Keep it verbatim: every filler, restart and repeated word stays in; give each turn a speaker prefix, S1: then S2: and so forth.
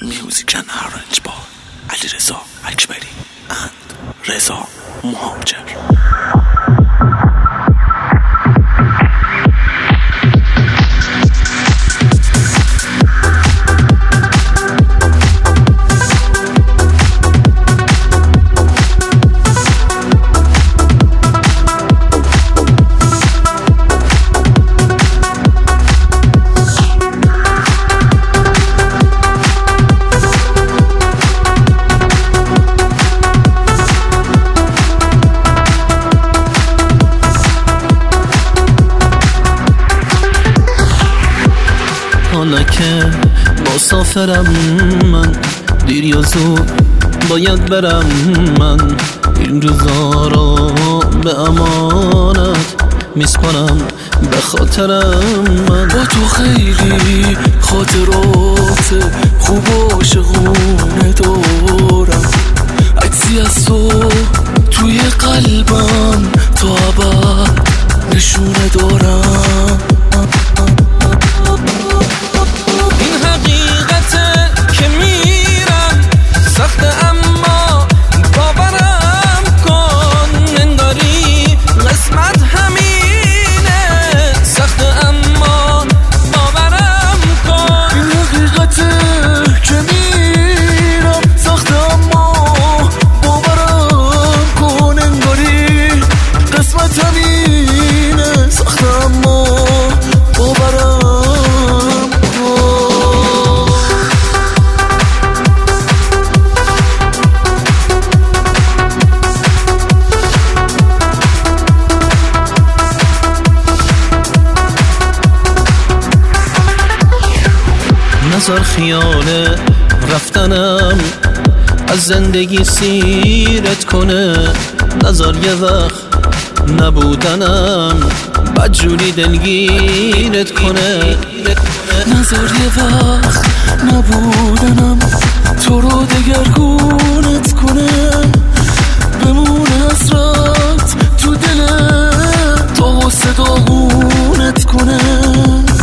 S1: Music and Arrange by علیرضا اکبری and رضا مهاجر.
S2: حالا که مسافرم من، دیر یا زود باید برم من. این روزا را به امانت میسپارم به خاطرم من.
S1: با تو خیلی خاطرات خوب و عاشقونه دارم، عکسی از تو توی قلبم تا ابد نشونه دارم.
S2: نذار خیال رفتنم از زندگی سیرت کنه، نذار یه وقت نبودنم بدجوری دلگیرت کنه.
S1: نذار یه وقت نبودنم تو رو دگرگونت کنه، بمونه حسرت تو دلت تا صداغونت کنه.